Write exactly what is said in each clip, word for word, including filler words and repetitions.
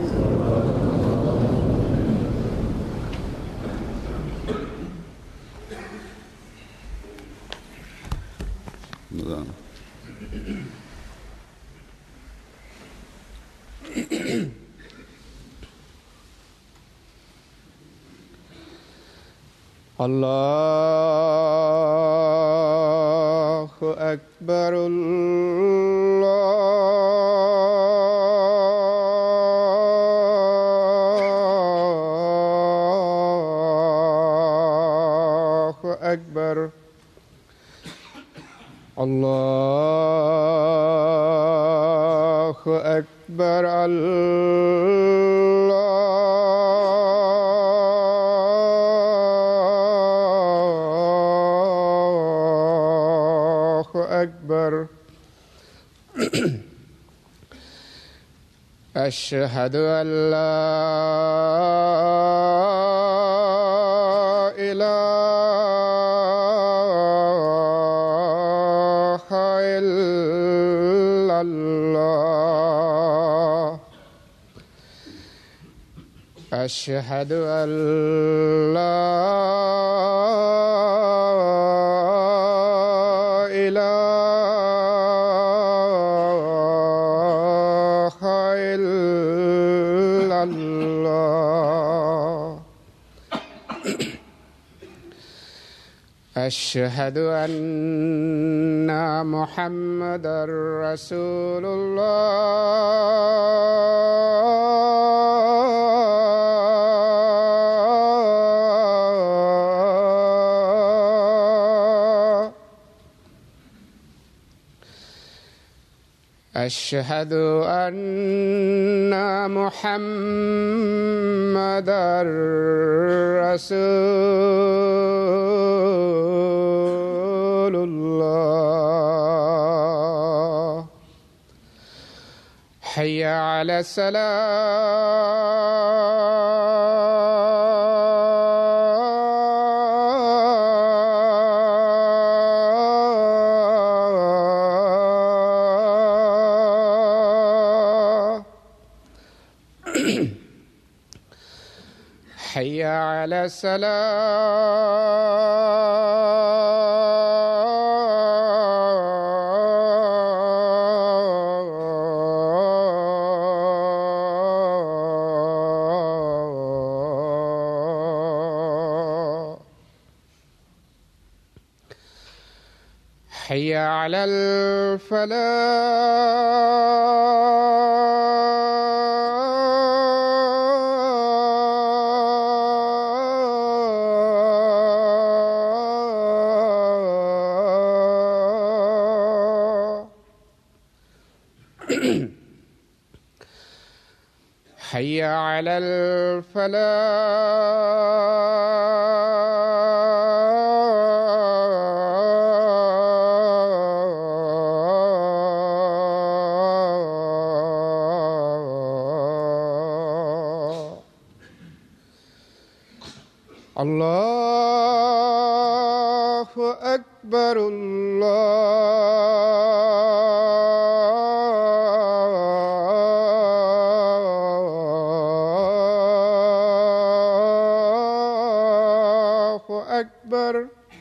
الله أكبر. الله أكبر. الله أكبر. أكبر. أشهد أن لا إله إلا الله. أشهد أن لا أشهد أن محمدًا رسول الله. أشهد أن محمدًا رسول الله. حي على الصلاة. حي على الصلاة. حي على الفلاح. حي على الفلاح. الله أكبر. الله أكبر.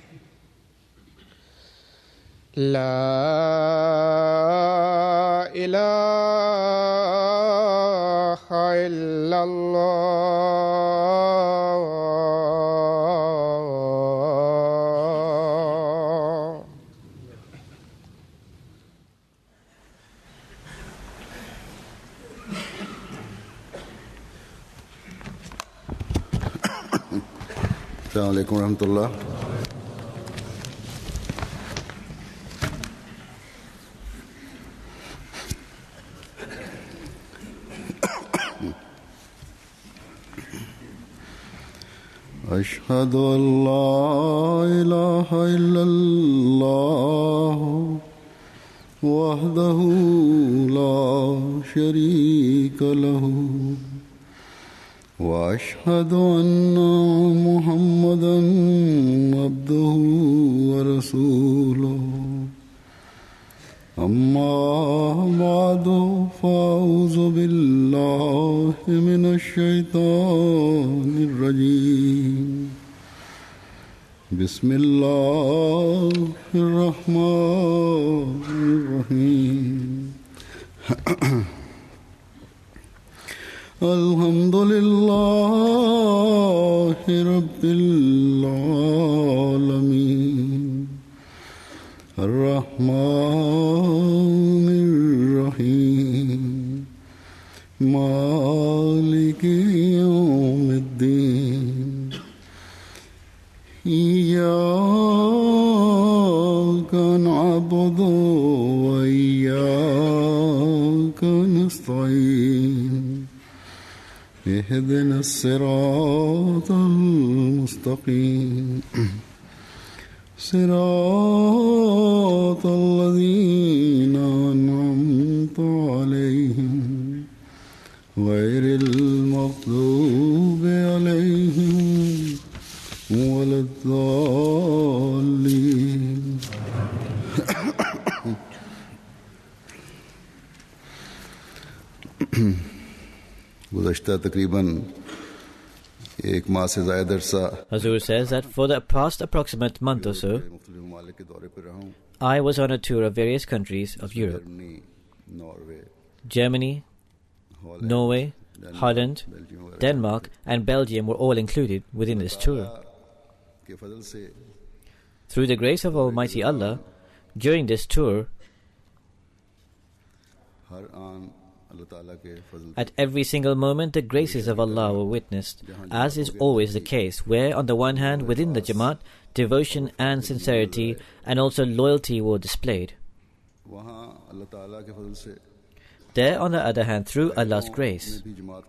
لا إله إلا الله. السلام عليكم ورحمة الله. أشهد أن لا إله إلا الله وحده لا شريك له وأشهد أن محمدًا عبده ورسوله. أما بعد فأعوذ بالله من الشيطان الرجيم بسم الله الرحمن الرحيم الحمد لله رب العالمين الرحمن الرحيم مالك يوم الدين إياك نعبد وإياك نستعين اهدنا الصراط المستقيم صراط الذين أنعمت عليهم غير المغضوب عليهم ولا الضالين गुज़श्ता तकरीबन एक माह से ज़्यादा अरसा Hazur says that for the past approximate month or so, I was on a tour of various countries of Europe. Germany, Norway, Holland, Denmark, and Belgium were all included within this tour. Through the grace of Almighty Allah, during this tour, at every single moment, the graces of Allah were witnessed, as is always the case, where on the one hand, within the Jamaat, devotion and sincerity and also loyalty were displayed. There, on the other hand, through Allah's grace,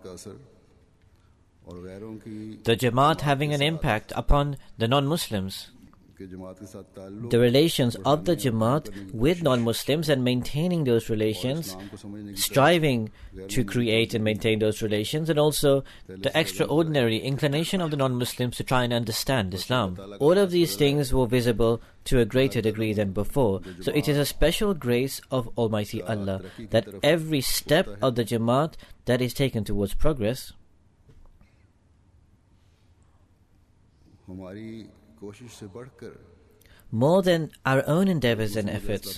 the Jamaat having an impact upon the non-Muslims, the relations of the Jamaat with non-Muslims and maintaining those relations, striving to create and maintain those relations, and also the extraordinary inclination of the non-Muslims to try and understand Islam. All of these things were visible to a greater degree than before. So it is a special grace of Almighty Allah that every step of the Jamaat that is taken towards progress, more than our own endeavors and efforts,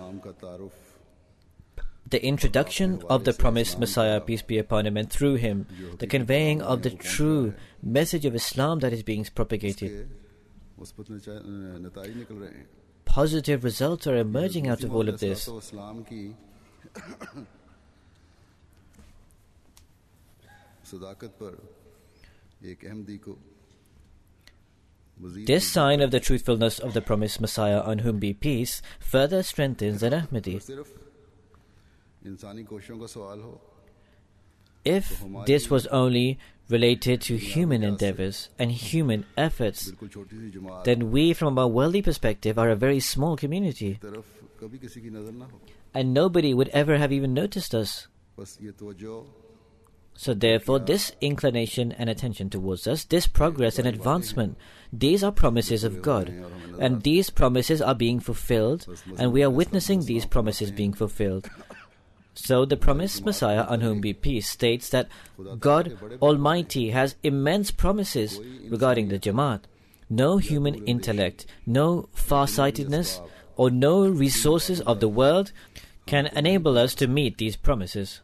the introduction of the promised Messiah, peace be upon him, and through him, the conveying of the true message of Islam that is being propagated. Positive results are emerging out of all of this. This sign of the truthfulness of the promised Messiah, on whom be peace, further strengthens an Ahmadi. If this was only related to human endeavors and human efforts, then we, from a worldly perspective, are a very small community, and nobody would ever have even noticed us. So therefore, this inclination and attention towards us, this progress and advancement, these are promises of God. And these promises are being fulfilled, and we are witnessing these promises being fulfilled. So the promised Messiah, on whom be peace, states that God Almighty has immense promises regarding the Jamaat. No human intellect, no farsightedness, or no resources of the world can enable us to meet these promises.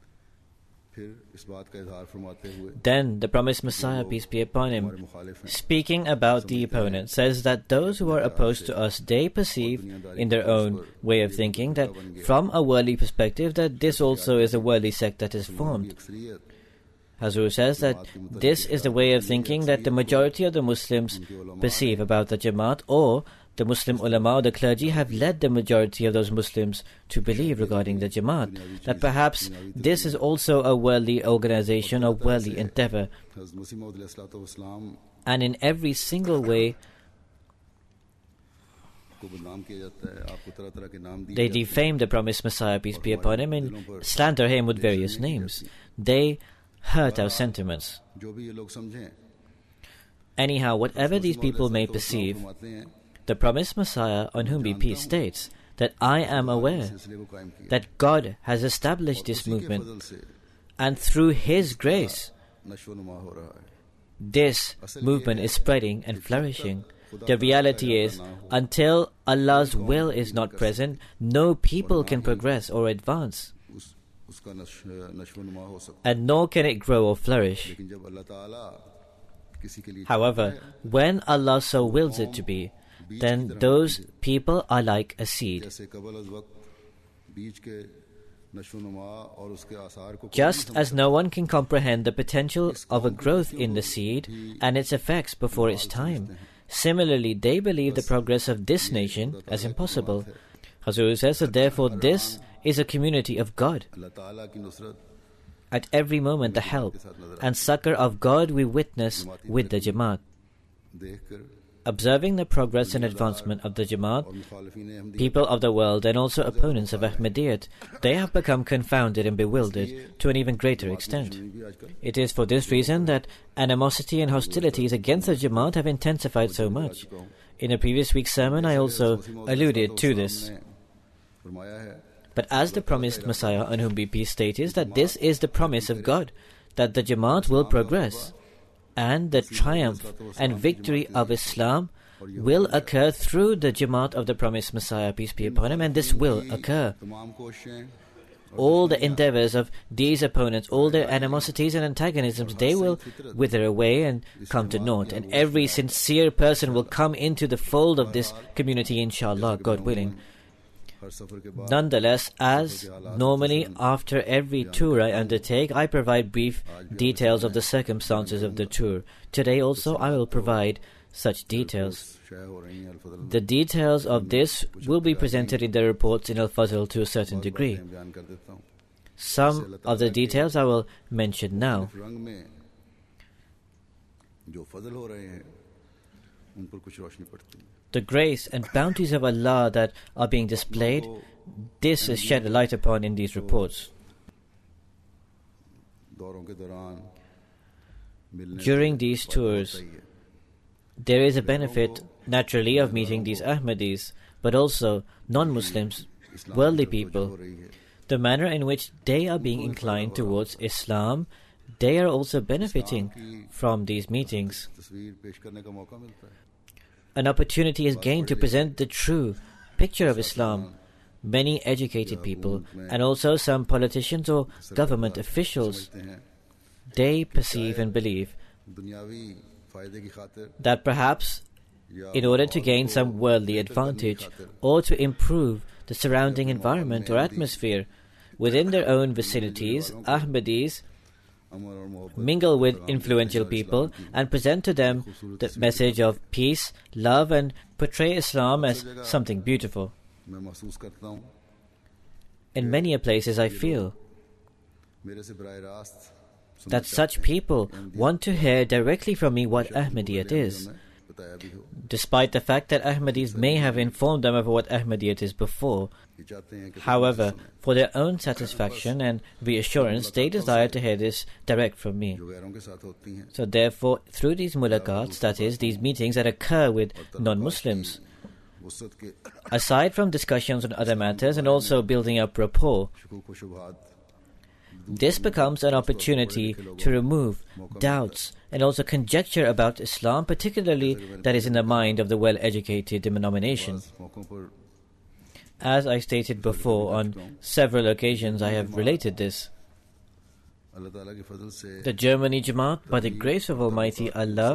Then the promised Messiah, peace be upon him, speaking about the opponent, says that those who are opposed to us, they perceive in their own way of thinking that from a worldly perspective that this also is a worldly sect that is formed. Hazur says that this is the way of thinking that the majority of the Muslims perceive about the Jamaat, or the Muslim ulama or the clergy have led the majority of those Muslims to believe regarding the Jamaat, that perhaps this is also a worldly organization, a worldly endeavor. And in every single way, they defame the promised Messiah, peace be upon him, and slander him with various names. They hurt our sentiments. Anyhow, whatever these people may perceive, the promised Messiah, on whom be peace, states that I am aware सिलसिले को कायम किया that God has established this उसी के movement, फजल से and through His grace, नशो नुमा हो रहा है this movement is spreading and flourishing. The reality is, until Allah's will is not present, no people can progress or advance, उस उसका नश नशो नुमा हो सकता and nor can it grow or flourish. लेकिन जब अल्लाह ताला किसी के लिए However, when Allah so wills it to be, then those people are like a seed. जैसे कबल अज़ वक्त बीज के नशो नुमा और उसके आसार को Just as no one can comprehend the potential of a growth in the seed and its effects before its time, similarly they believe the progress of this nation as impossible. Hazur says that therefore this is a community of God. अल्लाह ताला की Nusrat At every moment the help and succor of God we witness with the Jamaat. देखकर Observing the progress and advancement of the Jamaat, और मुखालिफीन Ahmadi people of the world and also opponents of Ahmadiyyat, they have become confounded and bewildered to an even greater extent. भी आजकल It is for this reason that animosity and hostilities against the Jamaat have intensified so much. In a previous week's sermon I also alluded to this. फरमाया है But as the promised Messiah, on whom be peace, stated that this is the promise of God, that the Jamaat will progress, and the triumph and victory of Islam will occur through the Jamaat of the promised Messiah, peace be upon him, and this will occur. तमाम कोशिशें All the endeavors of these opponents, all their animosities and antagonisms, they will wither away and come to naught, and every sincere person will come into the fold of this community, inshallah, God willing. हर सफर के बाद Nonetheless, as normally after every tour I undertake, I provide brief details of the circumstances of the tour. Today also I will provide such details. शाया हो रही हैं अल-फज़ल The details of this will be presented in the reports in Al-Fazl to a certain degree. मैं बयान कर देता हूँ Some of the details I will mention now. इस रंग में जो फजल हो रहे हैं उन पर कुछ रोशनी पड़ती है The grace and bounties of Allah that are being displayed, this is shed a light upon in these reports. दौरों के दौरान मिलने During these tours, there is a benefit naturally of meeting these Ahmadis, but also non-Muslims, worldly people. The manner in which they are being inclined towards Islam, they are also benefiting from these meetings. तस्वीर पेश करने का मौका मिलता है An opportunity is gained to present the true picture of Islam. Many educated people and also some politicians or government officials, they perceive and believe दुनियावी फायदे की खातिर that perhaps in order to gain some worldly advantage or to improve the surrounding environment or atmosphere within their own vicinities, Ahmadis अमर और मोहब्बत mingle with influential people and present to them the message of peace, love, and portray Islam as something beautiful. मैं महसूस करता हूँ In many places I feel मेरे से बराह रास्त सुनना that such people want to hear directly from me what Ahmadiyyat is, बताया भी हो despite the fact that Ahmadis may have informed them of what Ahmadiyyat is before. ये चाहते हैं कि However, for their own satisfaction and reassurance, they desire to hear this direct from me. जो गैरों के साथ होती हैं So therefore, through these mulaqats, that is, these meetings that occur with non-Muslims, वसत के aside from discussions on other matters and also building up rapport, शकूक व शुबहात this becomes an opportunity to remove doubts and also conjecture about Islam, particularly that is in the mind of the well-educated denomination. मौकों पर As I stated before, on several occasions I have related this. अल्लाह ताला के फजल से The Germany Jamaat, by the grace of Almighty Allah,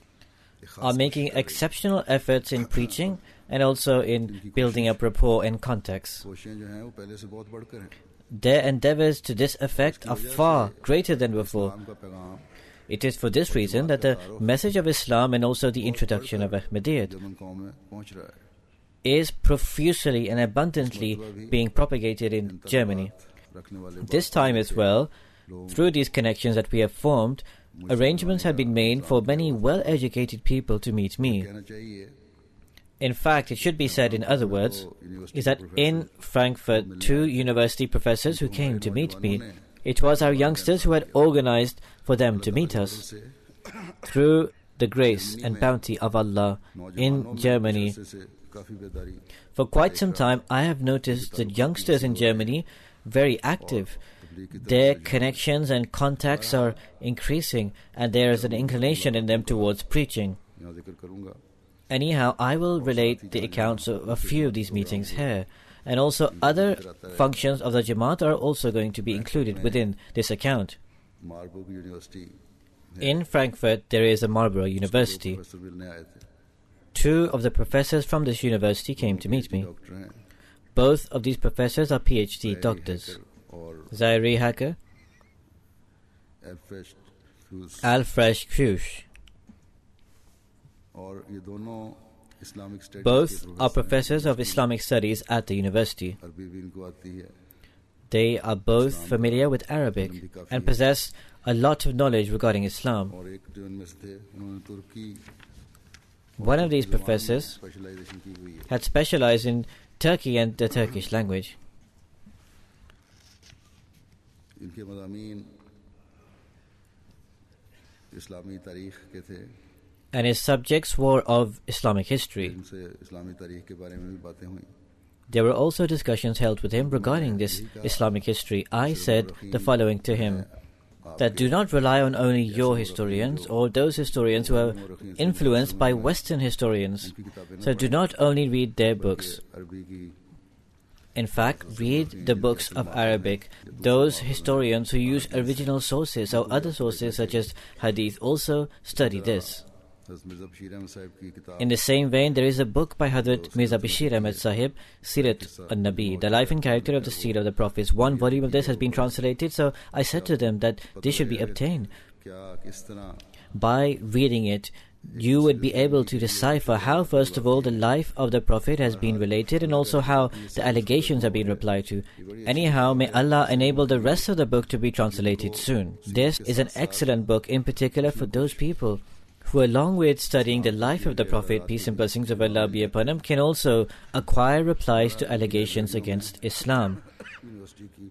are making exceptional efforts in preaching and also in building up rapport and contacts. कोशिशें जो हैं वो पहले से बहुत बढ़कर हैं Their endeavors to this effect are far greater than before. इस्लाम का पैगाम It is for this reason that the message of Islam and also the introduction of Ahmadiyyat German कौम में पहुंच रहा है is profusely and abundantly being propagated in Germany. रखने वाले This time as well, through these connections that we have formed, arrangements have been made for many well-educated people to meet me. कहना चाहिए In fact, it should be said in other words, is that in Frankfurt, two university professors who came to meet me, it was our youngsters who had organized for them to meet us. Through the grace and bounty of Allah in Germany, काफी बेदारी For quite some time, I have noticed that youngsters in Germany very active. Their connections and contacts are increasing, and there is an inclination in them towards preaching. यहाँ जिक्र करूंगा Anyhow, I will relate the accounts of a few of these meetings here. And also other functions of the Jamaat are also going to be included within this account. Marburg University In Frankfurt, there is a Marlborough University. Professor मिलने आए थे Two of the professors from this university came to meet me. Doctor हैं Both of these professors are PhD doctors. और Zairi Hacker, Alfred Fuchs Alfred Fuchs. और ये दोनों Islamic studies Both are professors of Islamic studies at the university. अरबी भी इनको आती है They are both familiar with Arabic and possess a lot of knowledge regarding Islam. और एक जो इनमें से थे उन्होंने तुर्की One of these professors specialisation की हुई है had specialized in Turkey and the Turkish language. इनके मज़ामीन इस्लामी तारीख के थे And his subjects were of Islamic history. इनसे इस्लामी तारीख के बारे में भी बातें हुई There were also discussions held with him regarding this Islamic history. I said the following to him, that do not rely on only your historians or those historians who are influenced by Western historians. So do not only read their books. अरबी की In fact, read the books of Arabic. Those historians who use original sources or other sources such as Hadith also study this. हज़रत मिर्ज़ा बशीर अहमद साहब की किताब In the same vein, there is a book by Hazrat Mirza Bashir Ahmed Sahib, Sirat al-Nabi, the life and character of the seed of the prophets. One volume of this has been translated, so I said to them that this should be obtained. क्या किस तरह By reading it, you would be able to decipher how, first of all, the life of the Prophet has been related and also how the allegations have been replied to. Anyhow, may Allah enable the rest of the book to be translated soon. This is an excellent book, in particular for those people who, along with studying the life of the Prophet, peace and blessings of Allah be upon him, can also acquire replies to allegations against Islam. University की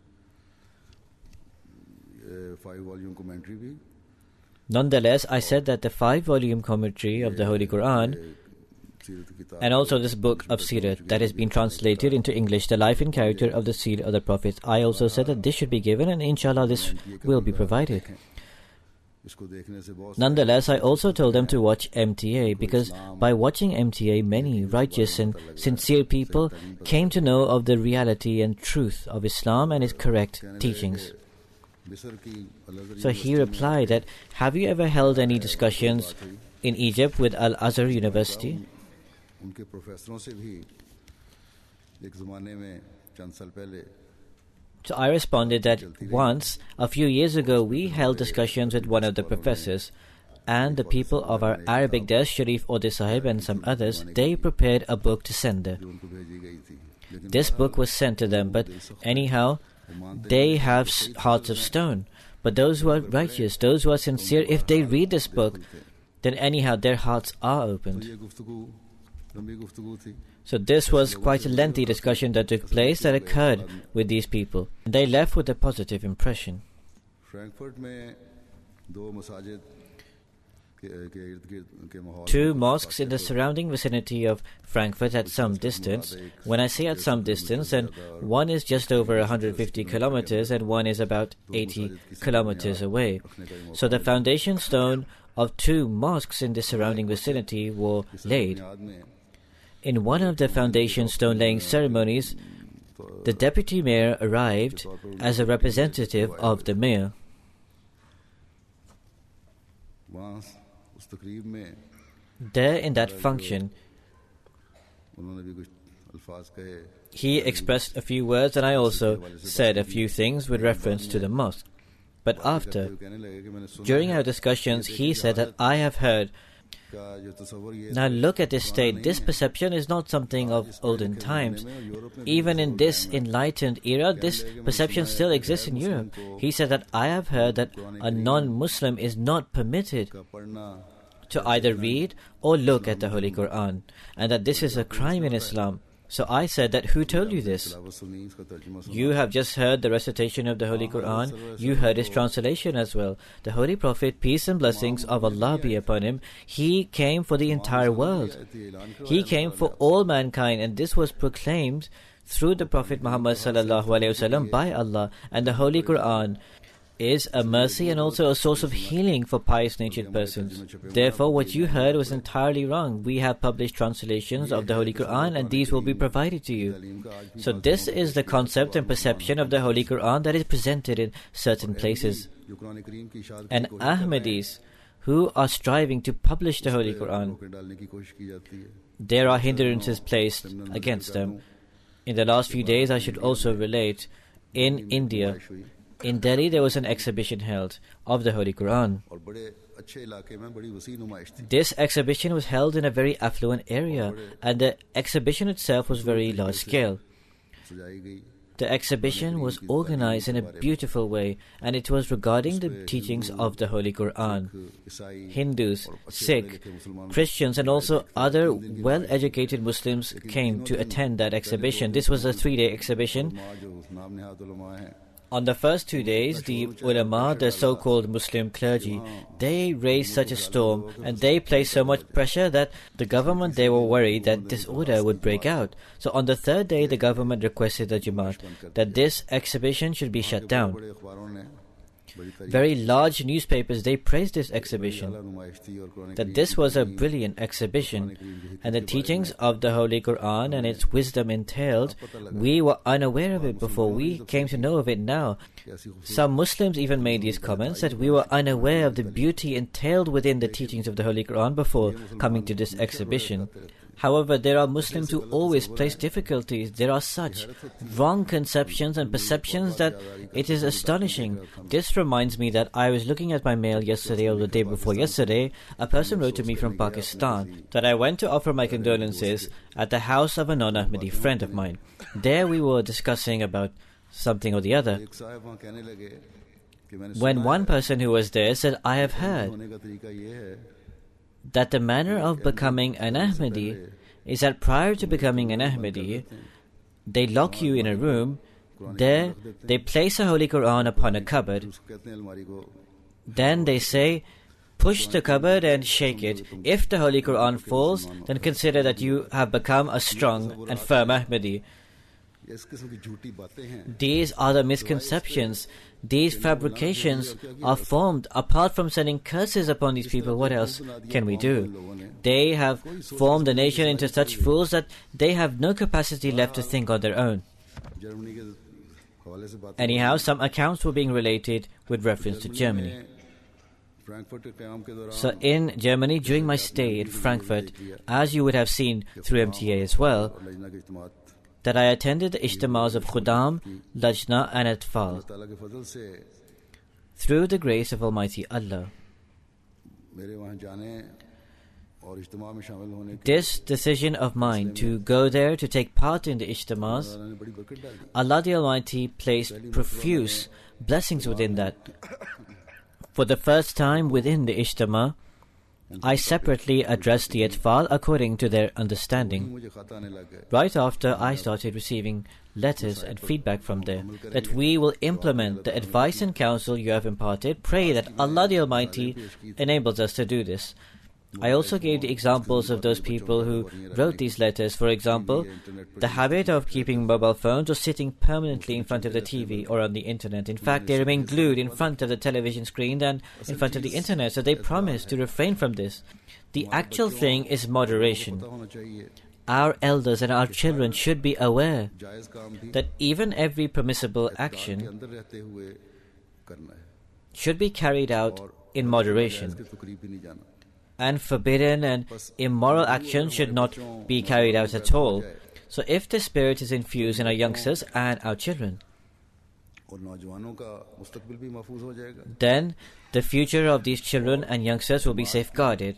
five volume commentary भी Nonetheless, I said that the five-volume commentary of the Holy Quran सीरत की किताब and also this book of Sirat that has been translated into English, the life and character of the seed of the Prophets, I also said that this should be given, and inshallah this will be provided. इसको देखने से बहुत Nonetheless, I also told them to watch M T A, because by watching M T A, many righteous and sincere people came to know of the reality and truth of Islam and its correct teachings. मिस्र की अल-अज़हर So he replied that, have you ever held any discussions in Egypt with Al-Azhar University? उनके प्रोफेसरों से भी एक ज़माने में चंद साल पहले So I responded that once, a few years ago, we held discussions with one of the professors, and the people of our Arabic desk, Sharif Ode Sahib and some others, they prepared a book to send there. जो उनको भेजी गई थी लेकिन This book was sent to them, but anyhow, they have s- hearts of stone. But those who are righteous, those who are sincere, if they read this book, then anyhow their hearts are तो opened. ये गुफ्तगू लंबी गुफ्तगू थी So this was quite a lengthy discussion that took place, that occurred with these people. They left with a positive impression. Frankfurt में दो मसाजिद के के इर्द-गिर्द के माहौल Two mosques in the surrounding vicinity of Frankfurt at some distance. When I say at some distance, and one is just over one hundred fifty kilometers and one is about eighty kilometers away. So the foundation stone of two mosques in the surrounding vicinity were laid. बुनियाद में In one of the foundation stone laying ceremonies, the deputy mayor arrived as a representative of the mayor. वहाँ उस तकरीब में There in that function, उन्होंने भी कुछ अल्फाज कहे he expressed a few words, and I also said a few things with reference to the mosque. But after, वो कहने लगे कि मैंने सुना during our discussions, he said that I have heard. का जो तस्वर ये Now look at this state. This perception is not something of olden times. Even in this enlightened era, this perception still exists in Europe. He said that I have heard that a non-Muslim is not permitted का पढ़ना to either read or look at the Holy Quran, and that this is a crime in Islam. So I said that, who told you this? You have just heard the recitation of the Holy Quran. You heard its translation as well. The Holy Prophet, peace and blessings of Allah be upon him, he came for the entire world. He came for all mankind, and this was proclaimed through the Prophet Muhammad sallallahu alaihi wasallam by Allah. And the Holy Quran is a mercy and also a source of healing for pious-natured persons. Therefore, what you heard was entirely wrong. We have published translations of the Holy Quran, and these will be provided to you. So this is the concept and perception of the Holy Quran that is presented in certain places. And Ahmadis who are striving to publish the Holy Quran, there are hindrances placed against them. In the last few days, I should also relate, in India, in Delhi, there was an exhibition held of the Holy Quran. This exhibition was held in a very affluent area, and the exhibition itself was very large scale. The exhibition was organized in a beautiful way, and it was regarding the teachings of the Holy Quran. Hindus, Sikh, Christians, and also other well-educated Muslims came to attend that exhibition. This was a three-day exhibition. On the first two days, the ulama, the so-called Muslim clergy, they raised such a storm and they placed so much pressure that the government, they were worried that disorder would break out. So on the third day, the government requested the Jamaat that this exhibition should be shut down. Very large newspapers, they praised this exhibition, that this was a brilliant exhibition, and the teachings of the Holy Quran and its wisdom entailed, we were unaware of it before, we came to know of it now. Some Muslims even made these comments that we were unaware of the beauty entailed within the teachings of the Holy Quran before coming to this exhibition. However, there are Muslims who always place difficulties. There are such wrong conceptions and perceptions that it is astonishing. This reminds me that I was looking at my mail yesterday or the day before yesterday. A person wrote to me from Pakistan that I went to offer my condolences at the house of a non-Ahmadi friend of mine. There we were discussing about something or the other, when one person who was there said, I have heard that the manner of becoming an Ahmadi is that prior to becoming an Ahmadi, they lock you in a room. There, they place a Holy Quran upon a cupboard. Then they say, push the cupboard and shake it. If the Holy Quran falls, then consider that you have become a strong and firm Ahmadi. These are the misconceptions. These fabrications are formed. Apart from sending curses upon these people, what else can we do? They have formed the nation into such fools that they have no capacity left to think on their own. Anyhow, some accounts were being related with reference to Germany. So in Germany, during my stay in Frankfurt, as you would have seen through M T A as well, that I attended the Ijtimas of Khuddam, Lajna and Atfal. Through the grace of Almighty Allah, this decision of mine to go there to take part in the Ijtimas, Allah the Almighty placed profuse blessings within that. For the first time within the Ijtima, I separately addressed the Atfal according to their understanding. Right after, I started receiving letters and feedback from there that we will implement the advice and counsel you have imparted. Pray that Allah the Almighty enables us to do this. I also gave the examples of those people who wrote these letters. For example, the habit of keeping mobile phones or sitting permanently in front of the T V or on the internet. In fact, they remain glued in front of the television screen and in front of the internet, so they promise to refrain from this. The actual thing is moderation. Our elders and our children should be aware that even every permissible action should be carried out in moderation, and forbidden and immoral action should not be carried out at all. So if the spirit is infused in our youngsters and our children, then the future of these children and youngsters will be safeguarded.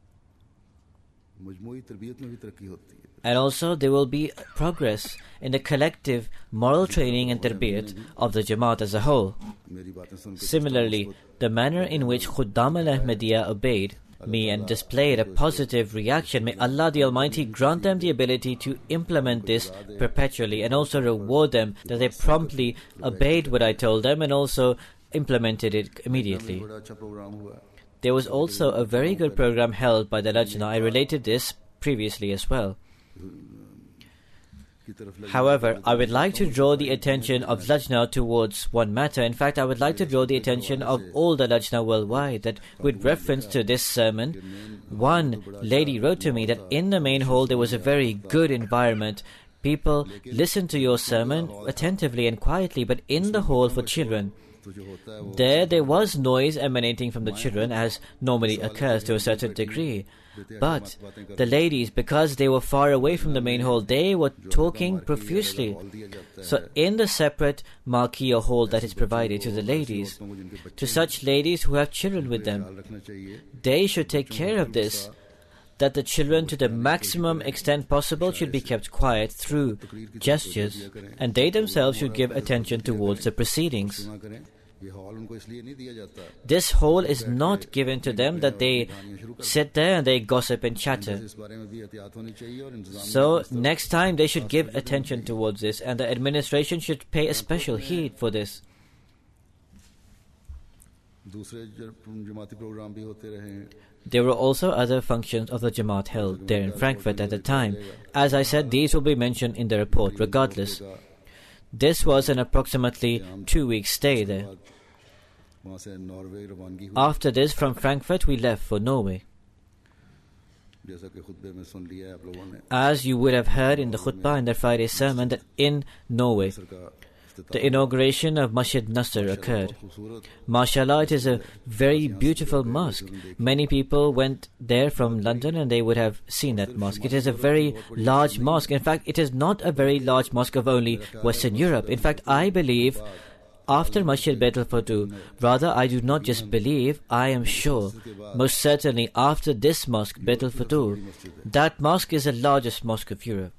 And also there will be progress in the collective moral training and tarbiyat of the Jamaat as a whole. Similarly, the manner in which Khuddam al-Ahmadiyya obeyed me and displayed a positive reaction. May Allah the Almighty grant them the ability to implement this perpetually and also reward them that they promptly obeyed what I told them and also implemented it immediately. There was also a very good program held by the Lajna. I related this previously as well. However, I would like to draw the attention of Lajna towards one matter. In fact, I would like to draw the attention of all the Lajna worldwide that with reference to this sermon, one lady wrote to me that in the main hall there was a very good environment. People listened to your sermon attentively and quietly, but in the hall for children, there there was noise emanating from the children as normally occurs to a certain degree. But the ladies, because they were far away from the main hall, they were talking profusely. So in the separate marquee or hall that is provided to the ladies, to such ladies who have children with them, they should take care of this, that the children to the maximum extent possible should be kept quiet through gestures, and they themselves should give attention towards the proceedings. This hall is not given to them that they sit there and they gossip and chatter. So next time they should give attention towards this, and the administration should pay a special heed for this. There were also other functions of the Jamaat held there in Frankfurt at the time. As I said, these will be mentioned in the report regardless. This was an approximately two-week stay there. After this, from Frankfurt, we left for Norway. As you would have heard in the khutbah in the Friday sermon, that in Norway, the inauguration of Masjid Nasr occurred. MashaAllah, it is a very beautiful mosque. Many people went there from London and they would have seen that mosque. It is a very large mosque. In fact, it is not a very large mosque of only Western Europe. In fact, I believe after Masjid Beit al-Futuh, rather I do not just believe, I am sure, most certainly after this mosque, Beit al-Futuh, that mosque is the largest mosque of Europe.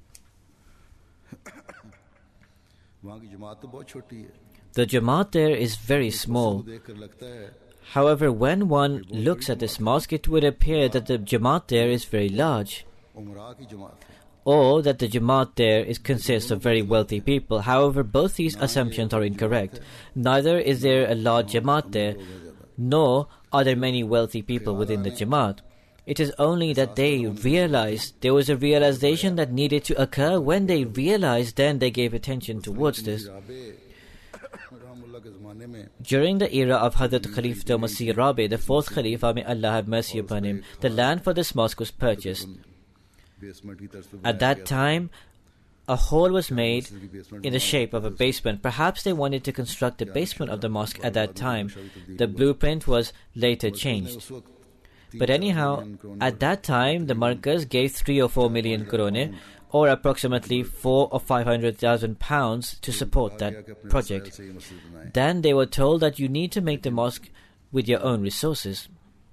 The Jamaat there is very small. However, when one looks at this mosque, it would appear that the Jamaat there is very large, or that the Jamaat there is consists of very wealthy people. However, both these assumptions are incorrect. Neither is there a large Jamaat there, nor are there many wealthy people within the Jamaat. It is only that they realized, there was a realization that needed to occur. When they realized, then they gave attention towards this. During the era of Hazrat Khalifa Masih Rabi, the fourth Khalifa, may Allah have mercy upon him, the land for this mosque was purchased. At that time, a hall was made in the shape of a basement. Perhaps they wanted to construct the basement of the mosque at that time. The blueprint was later changed. But anyhow, at that time, the Markaz gave three or four million krone, or approximately four or five hundred thousand pounds, to support that project. Then they were told that you need to make the mosque with your own resources.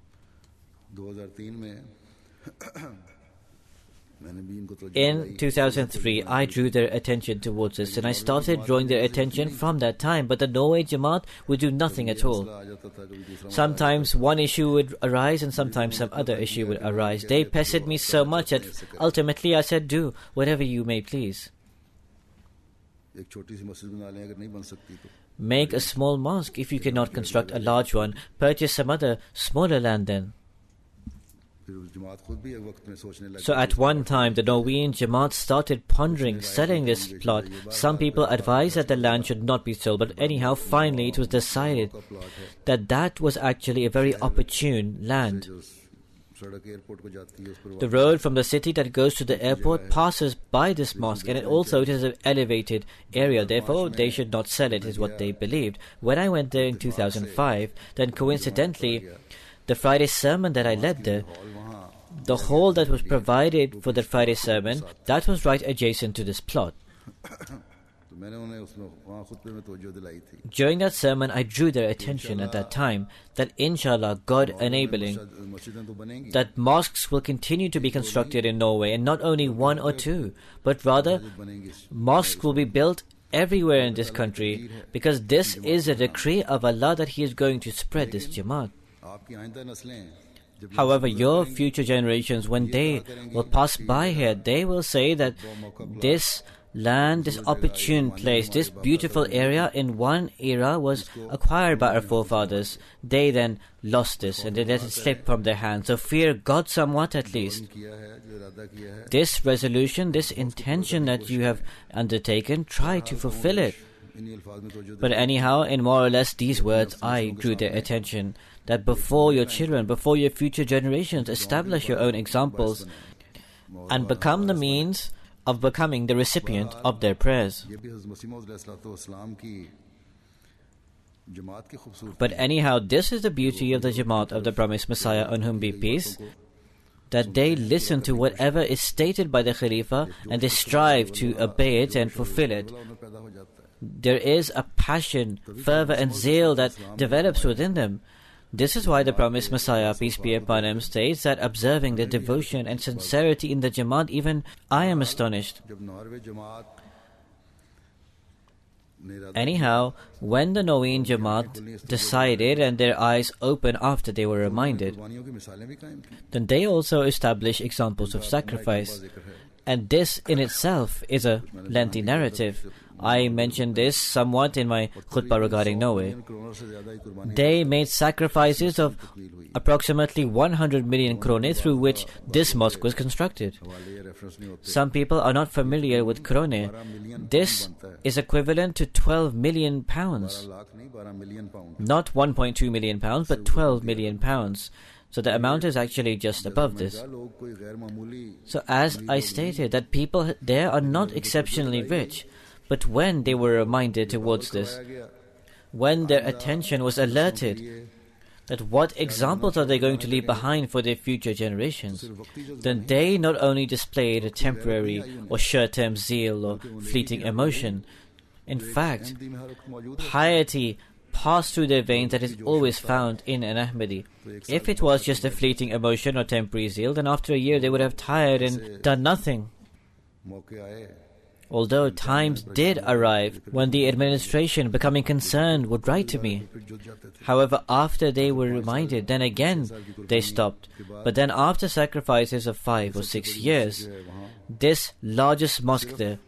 In two thousand three, I drew their attention towards this, and I started drawing their attention from that time. But the Norway Jamaat would do nothing at all. Sometimes one issue would arise, and sometimes some other issue would arise. They pestered me so much that ultimately I said, do whatever you may please. Make a small mosque. If you cannot construct a large one, purchase some other smaller land then. So at one time, the Norwegian Jamaat started pondering selling this plot. Some people advised that the land should not be sold, but anyhow, finally it was decided that that was actually a very opportune land. The road from the city that goes to the airport passes by this mosque, and it also it is an elevated area. Therefore, they should not sell it, is what they believed. When I went there in two thousand five, then coincidentally, the Friday sermon that I led there, the hall that was provided for the Friday sermon, that was right adjacent to this plot. During that sermon, I drew their attention at that time that inshallah, God enabling, that mosques will continue to be constructed in Norway, and not only one or two, but rather mosques will be built everywhere in this country, because this is a decree of Allah that He is going to spread this Jamaat. However, your future generations, when they will pass by here, they will say that this land, this opportune place, this beautiful area in one era was acquired by our forefathers. They then lost this and they let it slip from their hands. So fear God somewhat at least. This resolution, this intention that you have undertaken, try to fulfill it. But anyhow, in more or less these words, I drew their attention that before your children, before your future generations, establish your own examples and become the means of becoming the recipient of their prayers. But anyhow, this is the beauty of the Jamaat of the Promised Messiah, on whom be peace, that they listen to whatever is stated by the Khalifa and they strive to obey it and fulfill it. There is a passion, fervor and zeal that develops within them. This is why the Promised Messiah, peace be upon him, states that observing the devotion and sincerity in the Jamaat, even I am astonished. Anyhow, when the Norwegian Jamaat decided and their eyes opened after they were reminded, then they also established examples of sacrifice. And this in itself is a lengthy narrative. I mentioned this somewhat in my khutbah regarding Norway. They made sacrifices of approximately one hundred million krone through which this mosque was constructed. Some people are not familiar with krone. This is equivalent to twelve million pounds. Not one point two million pounds, but twelve million pounds. So the amount is actually just above this. So as I stated, that people there are not exceptionally rich. But when they were reminded towards this, when their attention was alerted that what examples are they going to leave behind for their future generations, then they not only displayed a temporary or short-term zeal or fleeting emotion. In fact, piety passed through their veins that is always found in an Ahmadi. If it was just a fleeting emotion or temporary zeal, then after a year they would have tired and done nothing. Although times did arrive when the administration, becoming concerned, would write to me. However, after they were reminded, then again they stopped. But then after sacrifices of five or six years, this largest mosque there,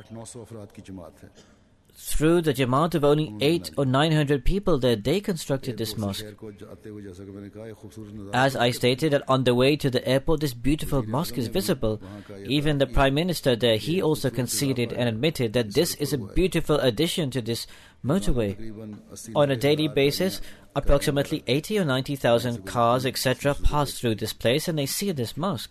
through the Jamaat of only eight or nine hundred people there, they constructed this mosque. As I stated, that on the way to the airport, this beautiful mosque is visible. Even the Prime Minister there, he also conceded and admitted that this is a beautiful addition to this motorway. On a daily basis, approximately eighty or ninety thousand cars, et cetera, pass through this place and they see this mosque.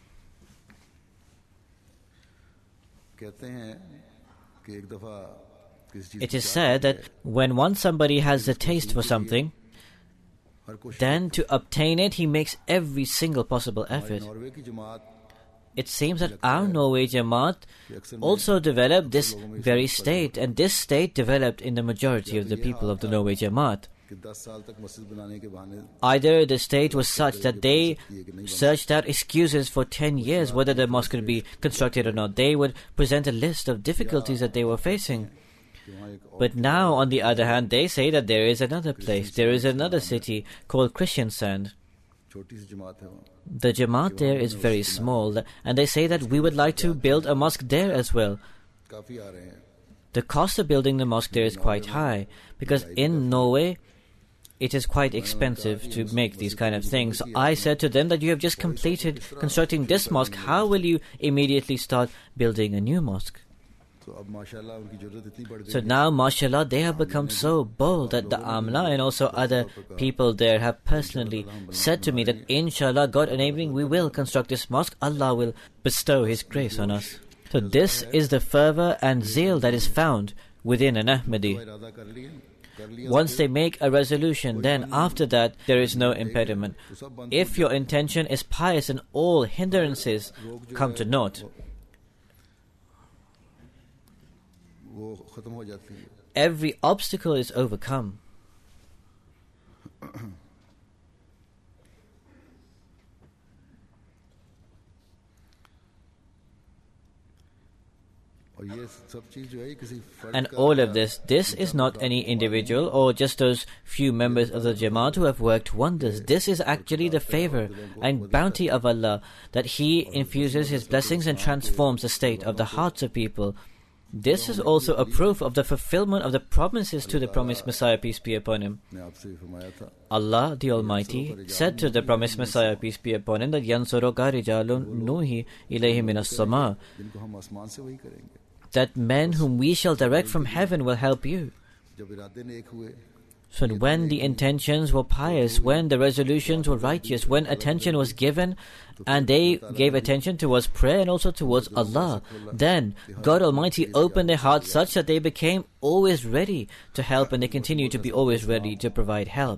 It is said that when once somebody has the taste for something, then to obtain it, he makes every single possible effort. It seems that our Norway Jamaat also developed this very state, and this state developed in the majority of the people of the Norway Jamaat. Either the state was such that they searched out excuses for ten years whether the mosque could be constructed or not. They would present a list of difficulties that they were facing. But now, on the other hand, they say that there is another place, there is another city called Kristiansand. The Jamaat there is very small, and they say that we would like to build a mosque there as well. The cost of building the mosque there is quite high, because in Norway, it is quite expensive to make these kind of things. So I said to them that you have just completed constructing this mosque, how will you immediately start building a new mosque? So now, mashallah, they have become so bold that the Amla and also other people there have personally said to me that inshallah, God enabling, we will construct this mosque. Allah will bestow His grace on us. So this is the fervor and zeal that is found within an Ahmadi. Once they make a resolution, then after that there is no impediment. If your intention is pious, and all hindrances come to naught. Every obstacle is overcome. और ये सब चीज जो है ये किसी फर्द And का all of this, this is not any individual or just those few members of the Jamaat who have worked wonders. This is actually the favor and bounty of Allah, that He infuses His blessings and transforms the state of the hearts of people. This is also a proof of the fulfillment of the promises to the promised Messiah, peace be upon him. ने आपसे भी फरमाया था Allah the Almighty said to the promised Messiah, peace be upon him, that Yansuruka rijalun nuhi ilayhi minas sama, जिनको हम आसमान से वही करेंगे that men whom we shall direct from heaven will help you. जब इरादे नेक हुए So when the intentions were pious, when the resolutions were righteous, when attention was given, and they gave attention towards prayer and also towards Allah, then God Almighty opened their hearts such that they became always ready to help, and they continue to be always ready to provide help.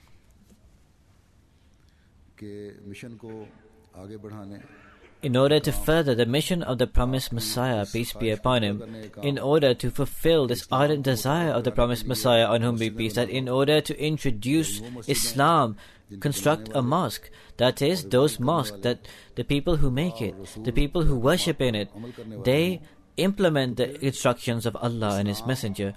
कि mission को आगे बढ़ाने In order to further the mission of the promised Messiah, peace be upon him, in order to fulfill this ardent desire of the promised Messiah, on whom be peace, that in order to introduce Islam, construct a mosque, that is, those mosques that the people who make it, the people who worship in it, they implement the instructions of Allah and His Messenger.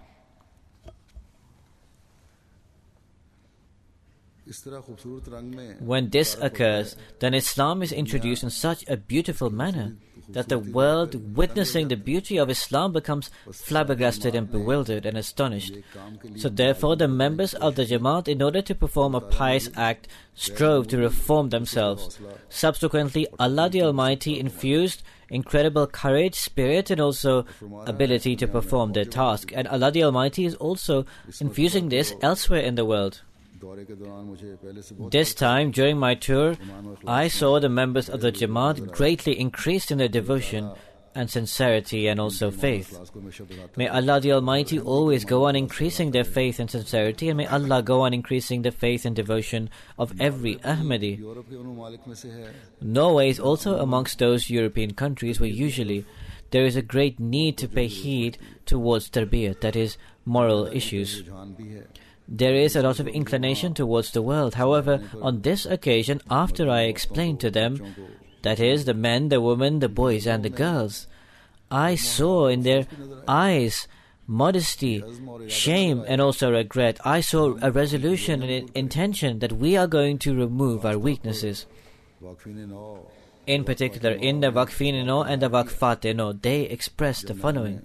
इस तरह खूबसूरत रंग में When this occurs, then Islam is introduced in such a beautiful manner that the world, witnessing the beauty of Islam, becomes flabbergasted and bewildered and astonished. So therefore the members of the Jamaat, in order to perform a pious act, strove to reform themselves. Subsequently, Allah the Almighty infused incredible courage, spirit, and also ability to perform their task. And Allah the Almighty is also infusing this elsewhere in the world. दौरे के दौरान मुझे पहले से बहुत This time, during my tour, I saw the members of the Jamaat greatly increased in their devotion and sincerity and also faith. Class को हमेशा बढ़ाता May Allah the Almighty always go on increasing their faith and sincerity, and may Allah go on increasing the faith and devotion of every Ahmadi. Europe के उन ममालिक में से है Norway is also amongst those European countries where usually there is a great need to pay heed towards tarbiyat, that is, moral issues. रुझान भी है There is a lot of inclination towards the world. However, on this occasion, after I explained to them, that is, the men, the women, the boys, and the girls, I saw in their eyes modesty, shame, and also regret. I saw a resolution and an intention that we are going to remove our weaknesses. वाकफीन now In particular, in the Waqfin-e-No and the Waqfat-e-No, they expressed the following.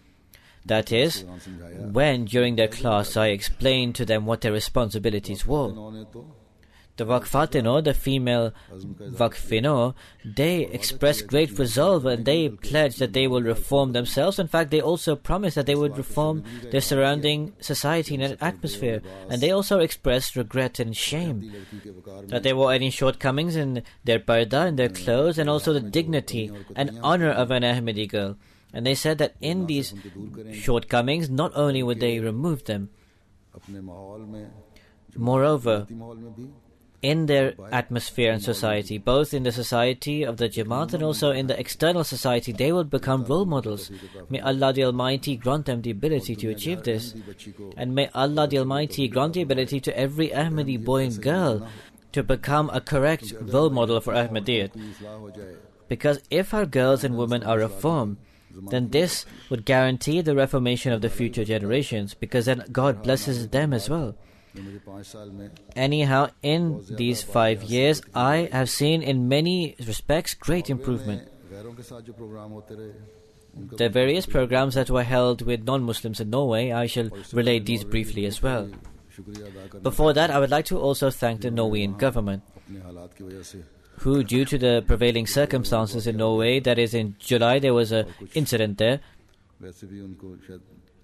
That is, when during their class I explained to them what their responsibilities were. नौ ने तो The Waqfat-e-No, the female Waqfino, they expressed great resolve and they pledged that they will reform themselves. In fact, they also promised that they would reform their surrounding society and atmosphere. And they also expressed regret and shame लड़की के वकार that there were any shortcomings in their parda, in their clothes, and also the dignity and honor of an Ahmadi girl. And they said that in these shortcomings, not only would they remove them, अपने माहौल में moreover, माहौल में भी in their atmosphere and society, both in the society of the Jamaat and also in the external society, they will become role models. May Allah the Almighty grant them the ability to achieve this. And may Allah the Almighty grant the ability to every Ahmadi boy and girl to become a correct role model for Ahmadiyyat. इस्लाह हो जाए Because if our girls and women are reformed, then this would guarantee the reformation of the future generations, because then God blesses them as well. जो मुझे पाँच साल में Anyhow, in these five years, I have seen in many respects great improvement. गैरों के साथ जो programme होते रहे उनका The various programs that were held with non-Muslims in Norway, I shall relate these briefly as well. शुक्रिया अदा करना Before that, I would like to also thank the Norwegian government, अपने हालात की वजह से who, due to the prevailing circumstances in Norway, that is in July, there was an incident there, वैसे भी उनको शायद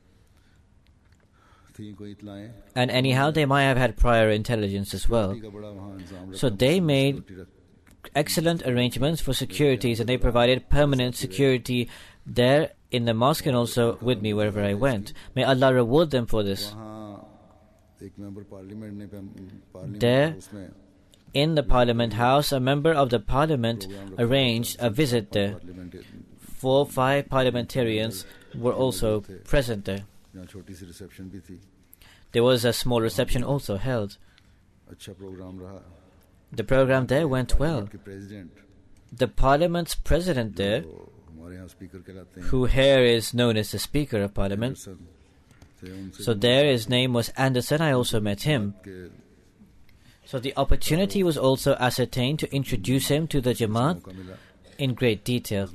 थी कोई इतलाएं and anyhow, they might have had prior intelligence as well. का बड़ा वहाँ इंतजाम So they made excellent arrangements for securities, and they provided permanent security there in the mosque and also with me wherever I went. May Allah reward them for this. वहाँ एक member parliament ने parliament There, उसमें in the Parliament House, a member of the Parliament arranged a visit there. Parliament Four or five parliamentarians were also present there. जहाँ छोटी सी reception भी थी There was a small reception also held. अच्छा programme रहा The program there went well. के president The Parliament's president there, who here is known as the Speaker of Parliament. So there his name was Anderson. I also met him. So the opportunity was also ascertained to introduce him to the Jamaat in great detail.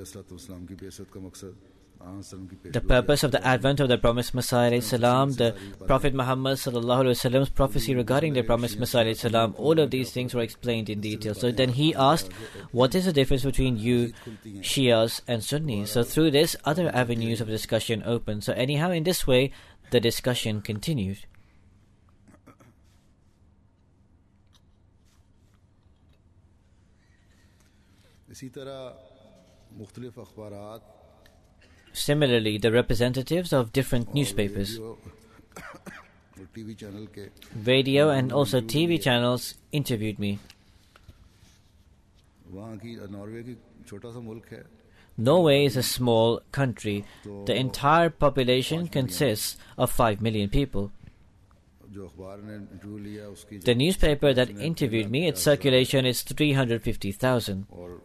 The purpose of the advent of the promised Messiah salam, the Prophet Muhammad sallallahu alaihi wasallam's prophecy regarding the promised Messiah salam, all of these things were explained in detail. So then he asked, what is the difference between you Shias and Sunnis? So through this, other avenues of discussion opened. So anyhow, in this way, the discussion continued. Similarly, the representatives of different newspapers, radio and also T V channels interviewed me. Norway is a small country. The entire population consists of five million people. The newspaper that interviewed me, its circulation is three hundred fifty thousand.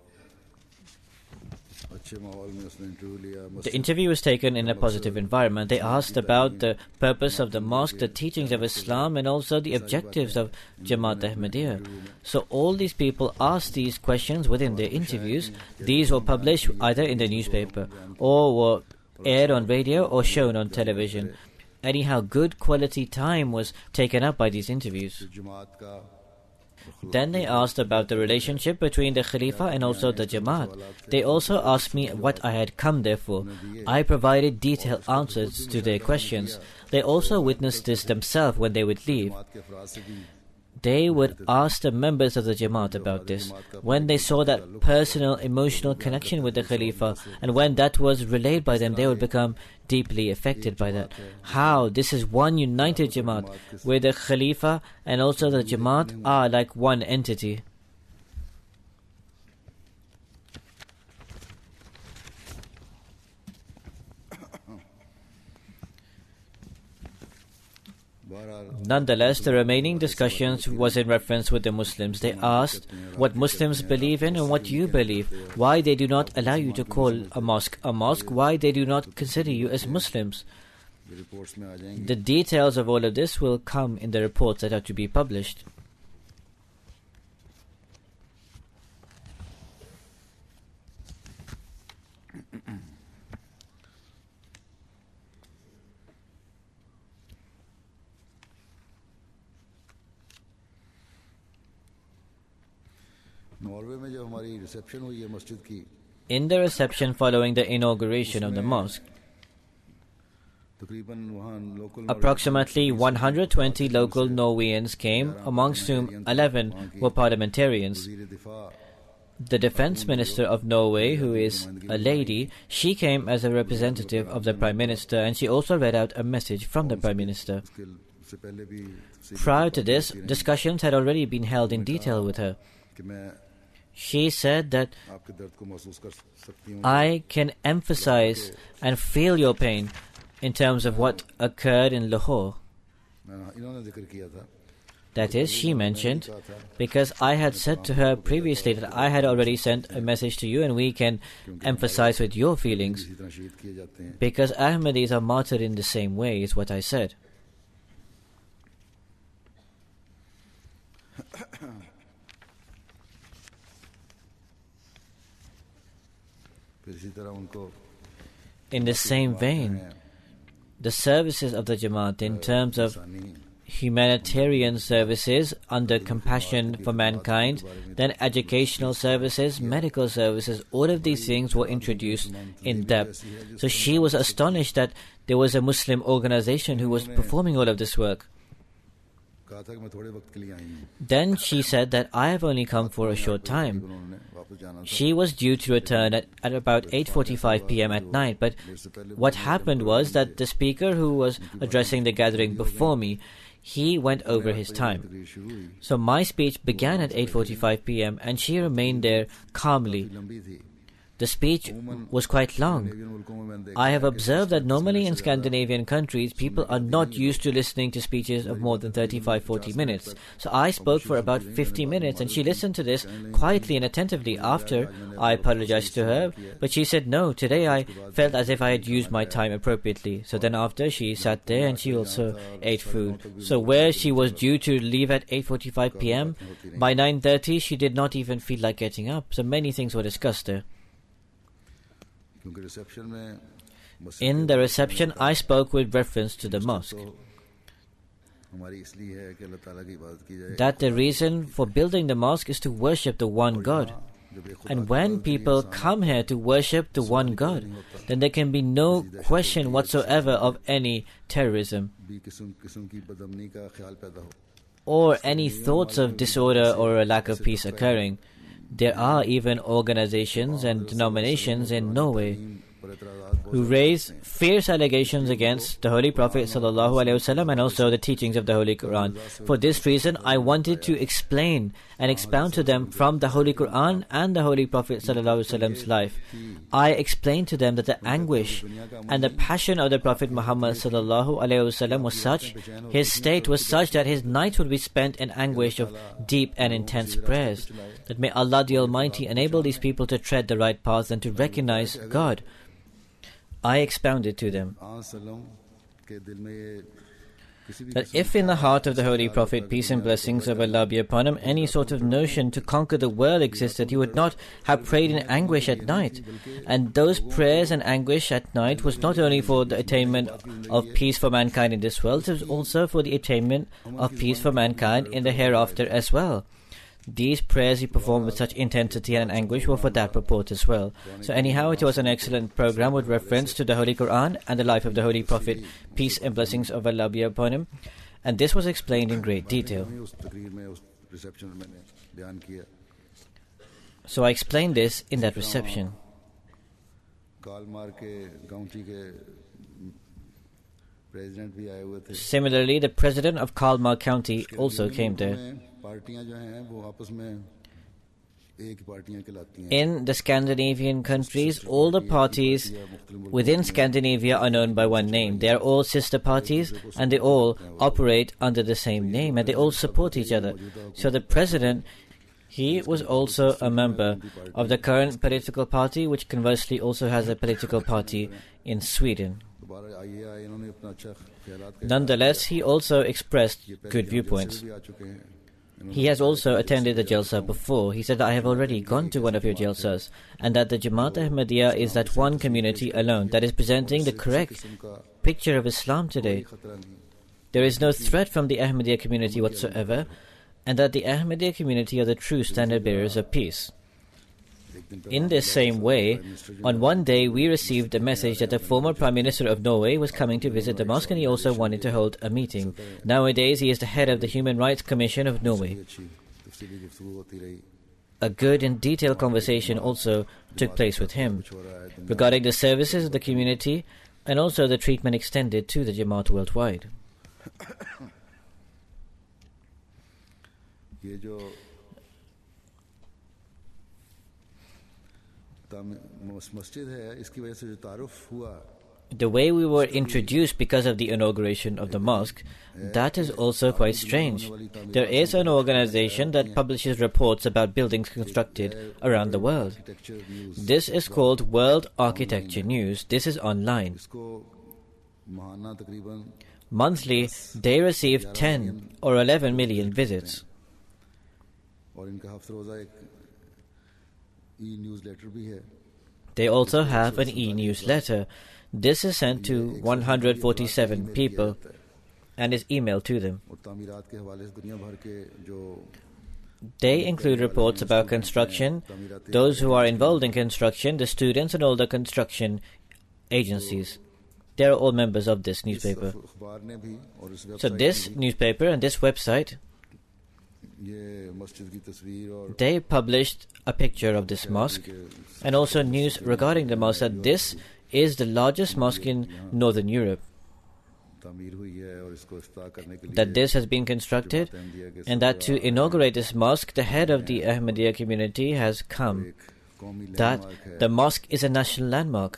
The interview was taken in a positive environment. They asked about the purpose of the mosque, the teachings of Islam, and also the objectives of Jamaat Ahmadiyya. So all these people asked these questions within their interviews. These were published either in the newspaper or were aired on radio or shown on television. Anyhow, good quality time was taken up by these interviews. Then they asked about the relationship between the Khalifa and also the Jamaat. They also asked me what I had come there for. I provided detailed answers to their questions. They also witnessed this themselves when they would leave. They would ask the members of the Jamaat about this. When they saw that personal, emotional connection with the Khalifa, and when that was relayed by them, they would become deeply affected by that. How this is one united Jamaat, where the Khalifa and also the Jamaat are like one entity. Nonetheless, the remaining discussions was in reference with the Muslims. They asked what Muslims believe in and what you believe, why they do not allow you to call a mosque a mosque, why they do not consider you as Muslims. The details of all of this will come in the reports that are to be published. In the reception following the inauguration of the mosque, approximately one hundred twenty local Norwegians came, amongst whom eleven were parliamentarians. The defense minister of Norway, who is a lady, she came as a representative of the Prime Minister, and she also read out a message from the Prime Minister. Prior to this, discussions had already been held in detail with her. She said that I can emphasize and feel your pain in terms of what occurred in Lahore. That is, she mentioned, because I had said to her previously that I had already sent a message to you and we can emphasize with your feelings, because Ahmadis are martyred in the same way, is what I said. In the same vein, the services of the Jamaat in terms of humanitarian services under compassion for mankind, then educational services, medical services, all of these things were introduced in depth. So she was astonished that there was a Muslim organization who was performing all of this work. Then she said that I have only come for a short time. She was due to return at, at about eight forty-five p m at night, but what happened was that the speaker who was addressing the gathering before me, he went over his time. So my speech began at eight forty-five p m and she remained there calmly. The speech was quite long. I have observed that normally in Scandinavian countries, people are not used to listening to speeches of more than thirty-five to forty minutes. So I spoke for about fifty minutes and she listened to this quietly and attentively. After, I apologized to her, but she said, no, today I felt as if I had used my time appropriately. So then after, she sat there and she also ate food. So where she was due to leave at eight forty-five p m, by nine thirty she did not even feel like getting up. So many things were discussed there. In the reception, I spoke with reference to the mosque, that the reason for building the mosque is to worship the one God. And when people come here to worship the one God, then there can be no question whatsoever of any terrorism or any thoughts of disorder or a lack of peace occurring. There are even organizations and denominations in Norway who raise fierce allegations against the Holy Prophet ﷺ and also the teachings of the Holy Quran. For this reason, I wanted to explain and expound to them from the Holy Quran and the Holy Prophet ﷺ's life. I explained to them that the anguish and the passion of the Prophet Muhammad ﷺ was such, his state was such that his nights would be spent in anguish of deep and intense prayers. That may Allah the Almighty enable these people to tread the right path and to recognize God. I expounded to them that if in the heart of the Holy Prophet, peace and blessings of Allah be upon him, any sort of notion to conquer the world existed, he would not have prayed in anguish at night. And those prayers and anguish at night was not only for the attainment of peace for mankind in this world, it was also for the attainment of peace for mankind in the hereafter as well. These prayers he performed with such intensity and anguish were for that purport as well. So anyhow, it was an excellent program with reference to the Holy Quran and the life of the Holy Prophet, peace and blessings of Allah be upon him. And this was explained in great detail. So I explained this in that reception. Similarly, the president of Kalmar County also came there. In the Scandinavian countries, all the parties within Scandinavia are known by one name. They are all sister parties and they all operate under the same name and they all support each other. So the president, he was also a member of the current political party, which conversely also has a political party in Sweden. Nonetheless, he also expressed good viewpoints. He has also attended the Jalsa before. He said that I have already gone to one of your Jalsas and that the Jamaat Ahmadiyya is that one community alone that is presenting the correct picture of Islam today. There is no threat from the Ahmadiyya community whatsoever, and that the Ahmadiyya community are the true standard bearers of peace. In this same way, on one day we received a message that the former Prime Minister of Norway was coming to visit the mosque and he also wanted to hold a meeting. Nowadays he is the head of the Human Rights Commission of Norway. A good and detailed conversation also took place with him regarding the services of the community and also the treatment extended to the Jamaat worldwide. The way we were introduced because of the inauguration of the mosque, that is also quite strange. There is an organization that publishes reports about buildings constructed around the world. This is called World Architecture News. This is online. Monthly, they receive ten or eleven million visits. They also have an e-newsletter. This is sent to one hundred forty-seven people and is emailed to them. They include reports about construction, those who are involved in construction, the students and all the construction agencies. They are all members of this newspaper. So this newspaper and this website, they published a picture of this mosque and also news regarding the mosque that this is the largest mosque in Northern Europe, that this has been constructed and that to inaugurate this mosque the head of the Ahmadiyya community has come that the mosque is a national landmark,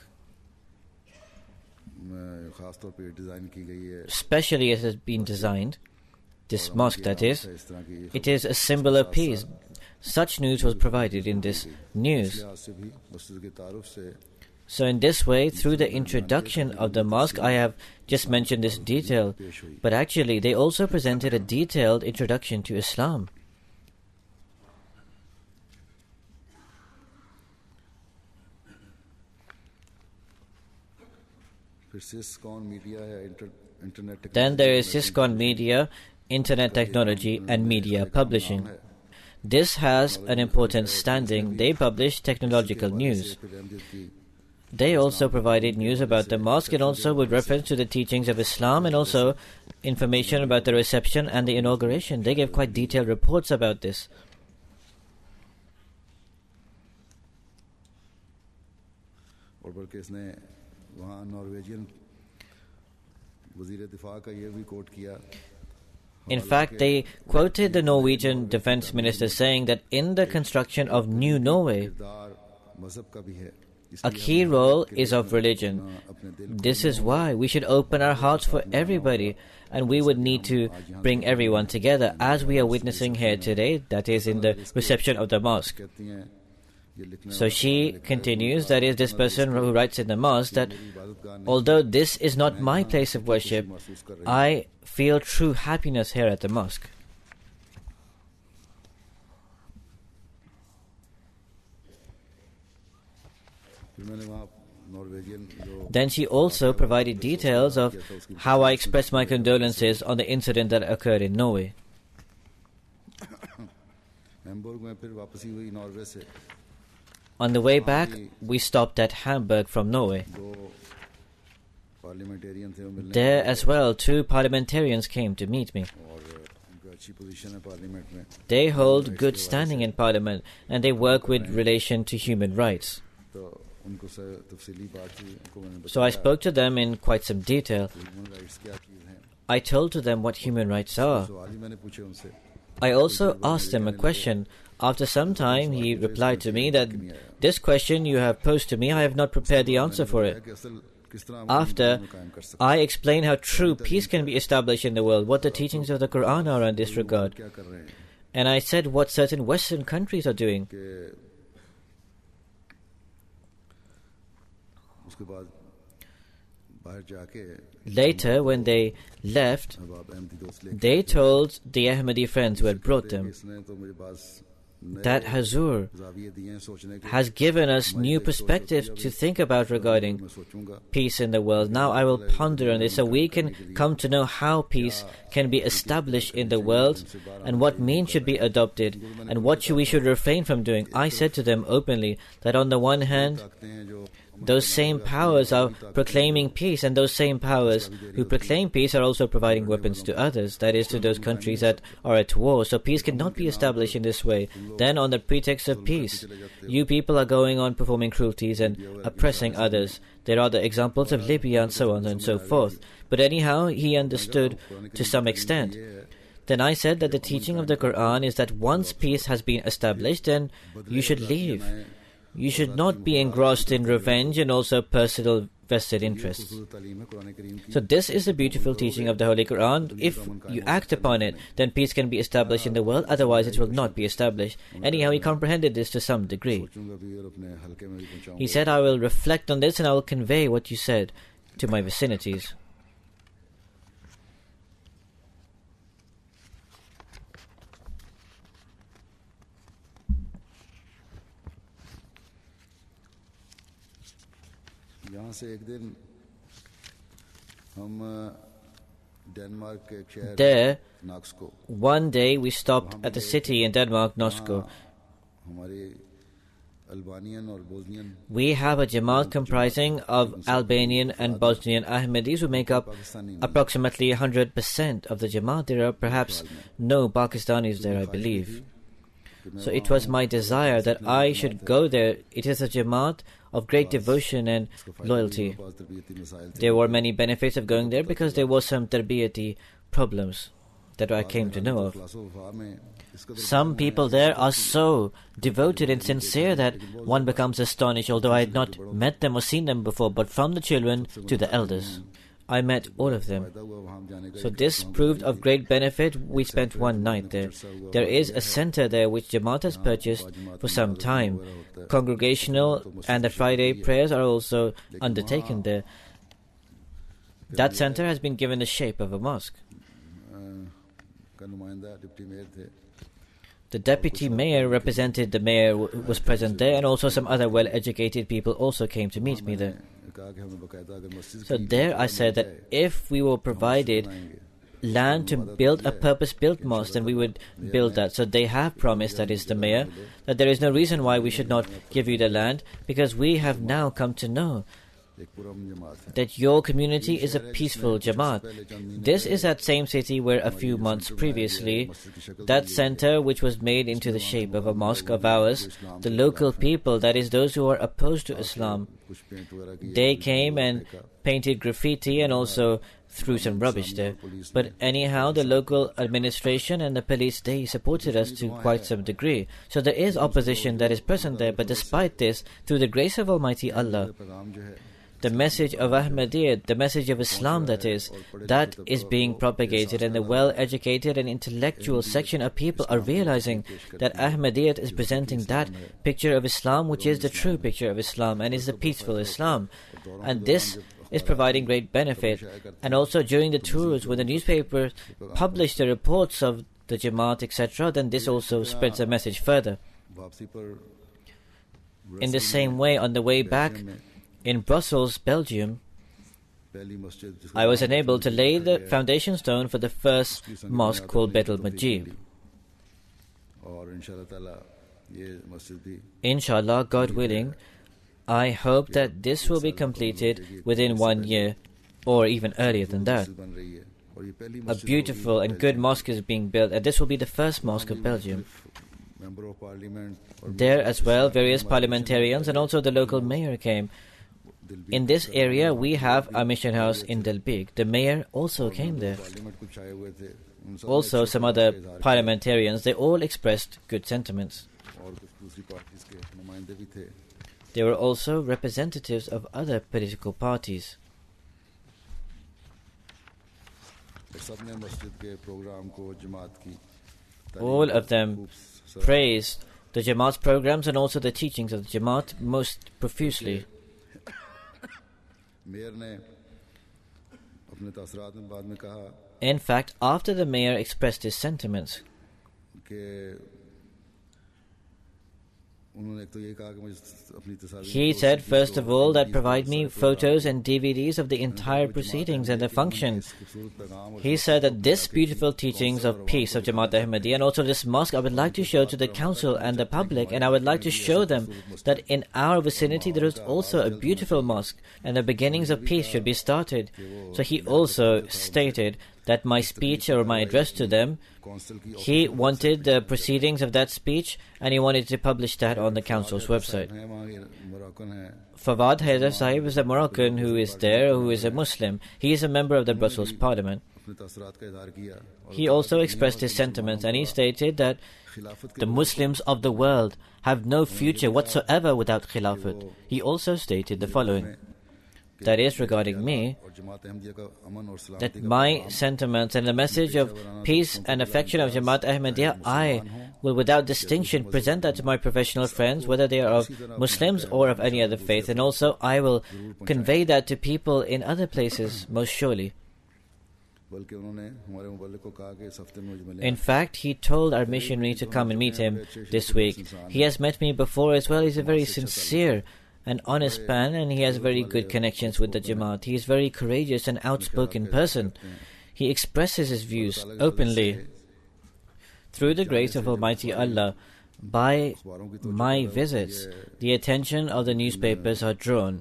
especially as it has been designed. This mosque, that is, it is a symbol of peace. Such news was provided in this news. So in this way, through the introduction of the mosque, I have just mentioned this detail, but actually they also presented a detailed introduction to Islam. Then there is Syscon Media, Internet Technology and Media Publishing. This has an important standing. They publish technological news. They also provided news about the mosque and also with reference to the teachings of Islam and also information about the reception and the inauguration. They gave quite detailed reports about this. In fact, they quoted the Norwegian defense minister saying that in the construction of New Norway, a key role is of religion. This is why we should open our hearts for everybody, and we would need to bring everyone together, as we are witnessing here today, that is in the reception of the mosque. So she continues, that is this person who writes in the mosque, that although this is not my place of worship, I feel true happiness here at the mosque. Then she also provided details of how I expressed my condolences on the incident that occurred in Norway. On the way back, we stopped at Hamburg from Norway. There as well, two parliamentarians came to meet me. They hold good standing in Parliament and they work with relation to human rights. So I spoke to them in quite some detail. I told to them what human rights are. I also asked them a question. After some time, he replied to me that this question you have posed to me, I have not prepared the answer for it. After, I explained how true peace can be established in the world, what the teachings of the Quran are in this regard. And I said what certain Western countries are doing. Later, when they left, they told the Ahmadi friends who had brought them that Hazur has given us new perspectives to think about regarding peace in the world. Now I will ponder on this so we can come to know how peace can be established in the world and what means should be adopted and what should we should refrain from doing. I said to them openly that on the one hand, those same powers are proclaiming peace, and those same powers who proclaim peace are also providing weapons to others, that is to those countries that are at war. So peace cannot be established in this way. Then on the pretext of peace, you people are going on performing cruelties and oppressing others. There are the examples of Libya and so on and so forth. But anyhow, he understood to some extent. Then I said that the teaching of the Quran is that once peace has been established, then you should leave. You should not be engrossed in revenge and also personal vested interests. So this is the beautiful teaching of the Holy Quran. If you act upon it, then peace can be established in the world, otherwise it will not be established. Anyhow, he comprehended this to some degree. He said, I will reflect on this and I will convey what you said to my vicinities. There, one day we stopped at a city in Denmark, Nosko. We have a Jamaat comprising of Albanian and Bosnian Ahmadis who make up approximately one hundred percent of the Jamaat. There are perhaps no Pakistanis there, I believe. So it was my desire that I should go there. It is a Jamaat of great devotion and loyalty. There were many benefits of going there because there was some tarbiyati problems. that I came to know of. Some people there are so devoted and sincere that one becomes astonished, although I had not met them or seen them before, but from the children to the elders, I met all of them. So this proved of great benefit. We spent one night there. There is a center there which Jamaat has purchased for some time. Congregational and the Friday prayers are also undertaken there. That center has been given the shape of a mosque. The deputy mayor represented the mayor who was present there, and also some other well-educated people also came to meet me there. So there I said that if we were provided land to build a purpose-built mosque, then we would build that. So they have promised, that is the mayor, that there is no reason why we should not give you the land, because we have now come to know that your community is a peaceful Jamaat. This is that same city where a few months previously, that center which was made into the shape of a mosque of ours, the local people, that is those who are opposed to Islam, they came and painted graffiti and also threw some rubbish there. But anyhow, the local administration and the police, they supported us to quite some degree. So there is opposition that is present there, but despite this, through the grace of Almighty Allah, the message of Ahmadiyyat, the message of Islam, that is, that is being propagated, and the well-educated and intellectual section of people are realizing that Ahmadiyyat is presenting that picture of Islam which is the true picture of Islam and is the peaceful Islam. And this is providing great benefit. And also during the tours, when the newspapers publish the reports of the Jamaat, et cetera, then this also spreads the message further. In the same way, on the way back, in Brussels, Belgium, I was enabled to lay the foundation stone for the first mosque called Bet al-Majib. Inshallah, God willing, I hope that this will be completed within one year or even earlier than that. A beautiful and good mosque is being built, and this will be the first mosque of Belgium. There as well, various parliamentarians and also the local mayor came. In this area, we have a mission house in Dalbig. The mayor also came there. Also, some other parliamentarians, they all expressed good sentiments. There were also representatives of other political parties. All of them praised the Jamaat's programs and also the teachings of the Jamaat most profusely. In fact, after the mayor expressed his sentiments, he said, first of all, that provide me photos and D V Ds of the entire proceedings and the function. He said that this beautiful teachings of peace of Jamaat Ahmadiyya and also this mosque I would like to show to the council and the public, and I would like to show them that in our vicinity there is also a beautiful mosque and the beginnings of peace should be started. So he also stated that my speech or my address to them, he wanted the proceedings of that speech and he wanted to publish that on the council's website. Fawad Haider Sahib is a Moroccan who is there, who is a Muslim. He is a member of the Brussels Parliament. He also expressed his sentiments and he stated that the Muslims of the world have no future whatsoever without Khilafat. He also stated the following, that is, regarding me, that my sentiments and the message of peace and affection of Jamaat Ahmadiyya, I will without distinction present that to my professional friends, whether they are of Muslims or of any other faith, and also I will convey that to people in other places, most surely. In fact, he told our missionary to come and meet him this week. He has met me before as well. He's a very sincere an honest man, and he has very good connections with the Jamaat. He is very courageous and outspoken person. He expresses his views openly. Through the grace of Almighty Allah, by my visits, the attention of the newspapers are drawn.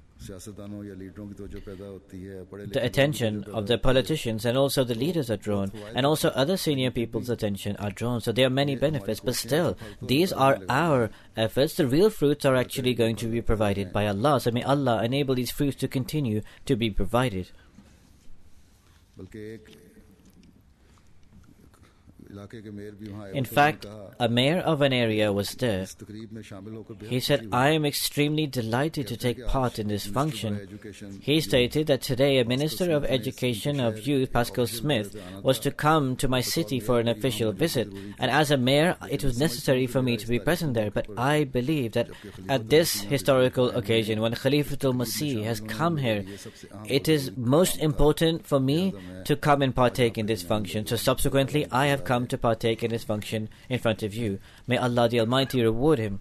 The attention of the politicians and also the leaders are drawn, and also other senior people's attention are drawn. So there are many benefits, but still, these are our efforts. The real fruits are actually going to be provided by Allah. So may Allah enable these fruits to continue to be provided. In fact, a mayor of an area was there. He said, I am extremely delighted to take part in this function. He stated that today a Minister of Education of Youth, Pascal Smith, was to come to my city for an official visit, and as a mayor it was necessary for me to be present there. But I believe that at this historical occasion, when Khalifatul Masih has come here, it is most important for me to come and partake in this function. So subsequently I have come to partake in this function in front of you. May Allah the Almighty reward him.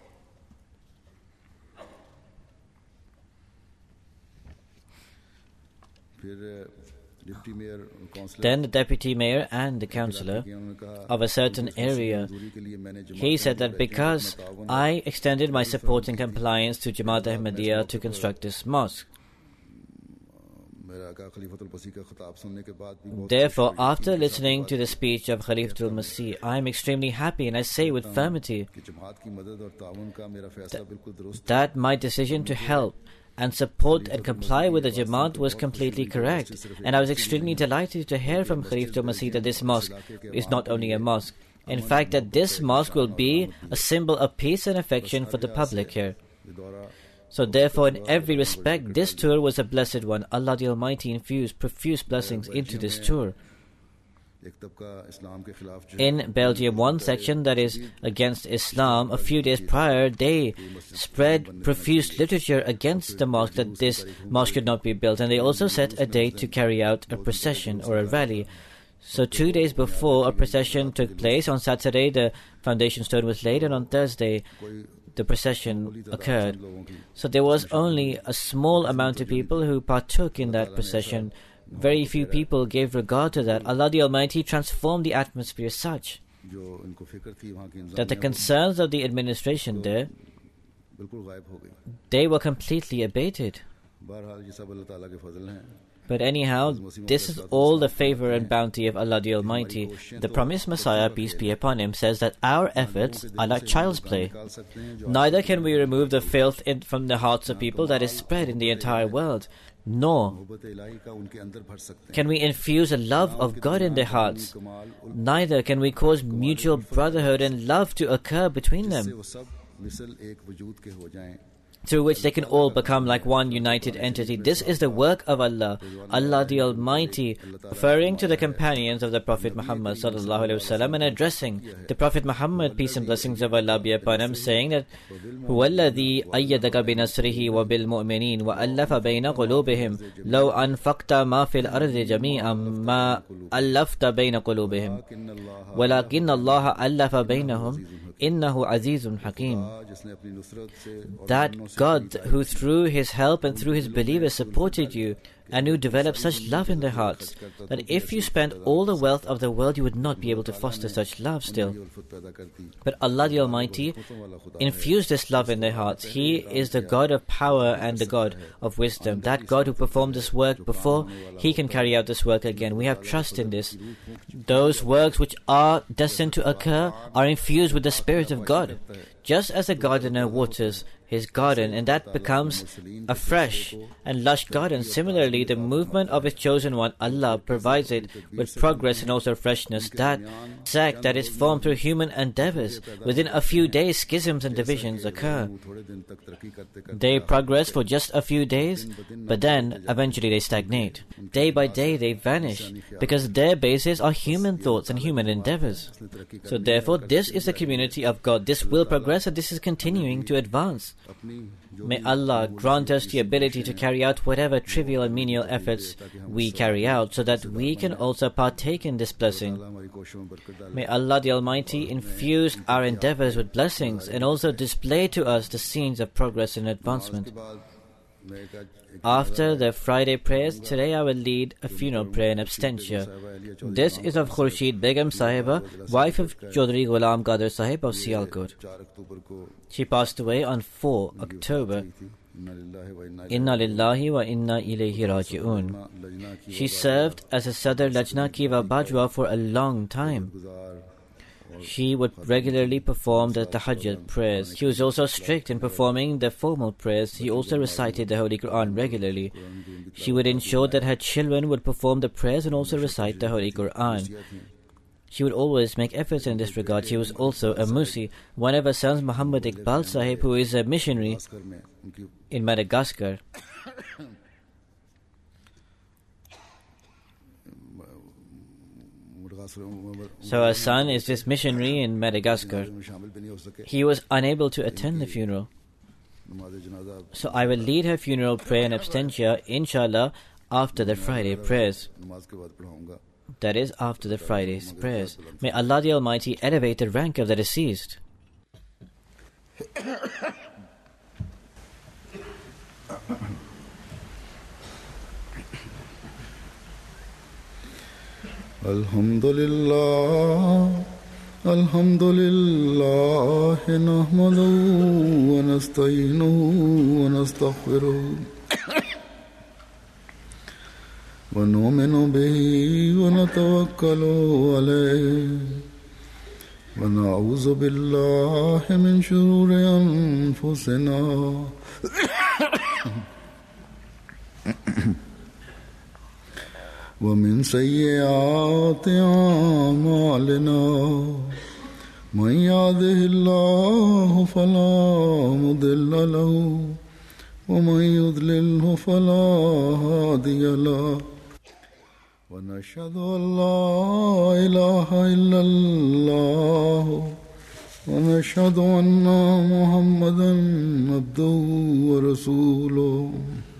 Then the deputy mayor and the councillor of a certain area, he said that because I extended my support and compliance to Jamaat Ahmadiyya to construct this mosque, therefore, after listening to the speech of Khalifatul Masih, I am extremely happy, and I say with firmity that, that my decision to help and support and comply with the Jamaat was completely correct. And I was extremely delighted to hear from Khalifatul Masih that this mosque is not only a mosque. In fact, that this mosque will be a symbol of peace and affection for the public here. So therefore, in every respect, this tour was a blessed one. Allah the Almighty infused profuse blessings into this tour. In Belgium, one section that is against Islam, a few days prior, they spread profuse literature against the mosque, that this mosque should not be built. And they also set a date to carry out a procession or a rally. So two days before, a procession took place. On Saturday, the foundation stone was laid, and on Thursday, the procession occurred. So there was only a small amount of people who partook in that procession. Very few people gave regard to that. Allah the Almighty transformed the atmosphere such that the concerns of the administration there, they were completely abated. But anyhow, this is all the favor and bounty of Allah the Almighty. The promised Messiah, peace be upon him, says that our efforts are like child's play. Neither can we remove the filth in, from the hearts of people that is spread in the entire world, nor can we infuse a love of God in their hearts. Neither can we cause mutual brotherhood and love to occur between them, through which they can all become like one united entity. This is the work of Allah, Allah the Almighty, referring to the companions of the Prophet Muhammad sallallahu alaihi wasallam and addressing the Prophet Muhammad, peace and blessings of Allah be upon him, saying that هُوَ الَّذِي أَيَّدَكَ بِنَصْرِهِ وَبِالْمُؤْمِنِينَ وَأَلَّفَ بَيْنَ قُلُوبِهِمْ لَوْ أَنْفَقْتَ مَا فِي الْأَرْضِ جَمِيعًا مَا أَلَّفْتَ بَيْنَ قُلُوبِهِمْ وَلَكِنَّ اللَّهَ أَلَّفَ بَيْنَهُمْ إِنَّهُ عَزِيزٌ حَكِيمٌ. That God, who through His help and through His believers supported you, and who developed such love in their hearts, that if you spent all the wealth of the world, you would not be able to foster such love still. But Allah the Almighty infused this love in their hearts. He is the God of power and the God of wisdom. That God who performed this work before, He can carry out this work again. We have trust in this. Those works which are destined to occur are infused with the Spirit of God. Just as a gardener waters his garden, and that becomes a fresh and lush garden, similarly the movement of His chosen one, Allah, provides it with progress and also freshness. That sect that is formed through human endeavors, within a few days schisms and divisions occur. They progress for just a few days, but then eventually they stagnate. Day by day they vanish, because their bases are human thoughts and human endeavors. So therefore, this is the community of God. This will progress, and this is continuing to advance. May Allah grant us the ability to carry out whatever trivial and menial efforts we carry out, so that we can also partake in this blessing. May Allah the Almighty infuse our endeavors with blessings and also display to us the scenes of progress and advancement. After the Friday prayers, today I will lead a funeral prayer in absentia. This is of Khurshid Begum Sahiba, wife of Chaudhry Ghulam Qadir Sahib of Sialkot. She passed away on the fourth of October. Inna lillahi wa inna ilayhi raji'un. She served as a Sadr Lajna Ki wa Bajwa for a long time. She would regularly perform the Tahajjud prayers. She was also strict in performing the formal prayers. She also recited the Holy Quran regularly. She would ensure that her children would perform the prayers and also recite the Holy Quran. She would always make efforts in this regard. She was also a Musi. One of her sons, Muhammad Iqbal Sahib, who is a missionary in Madagascar, so her son is this missionary in Madagascar. He was unable to attend the funeral. So I will lead her funeral prayer in absentia, inshallah, after the Friday prayers. That is, after the Friday's prayers. May Allah the Almighty elevate the rank of the deceased. Alhamdulillah, Alhamdulillah, nahmaduhu wa nasta'inuhu wa nastaghfiruh. ونؤمن به ونتوكل عليه ونعوذ بالله من شرور أنفسنا ومن سيئات أعمالنا من يهده الله فلا مضل له ومن يضلله فلا هادي له ونشهد أن لا إله إلا الله ونشهد أن محمدا عبده ورسوله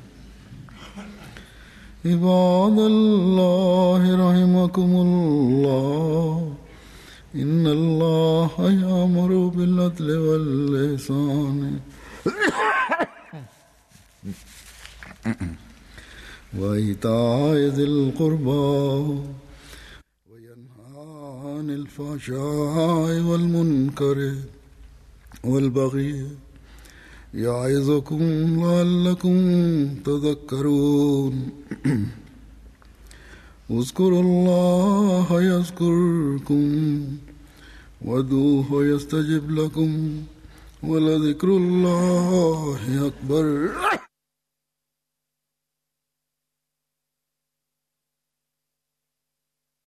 عباد الله رحمكم الله إن الله يأمر بالعدل والإحسان وإيتاء ذي القربى وينهى عن الفحشاء والمنكر والبغي يعظكم لعلكم تذكرون اذكروا الله يذكركم وادعوه يستجب لكم ولذكر الله أكبر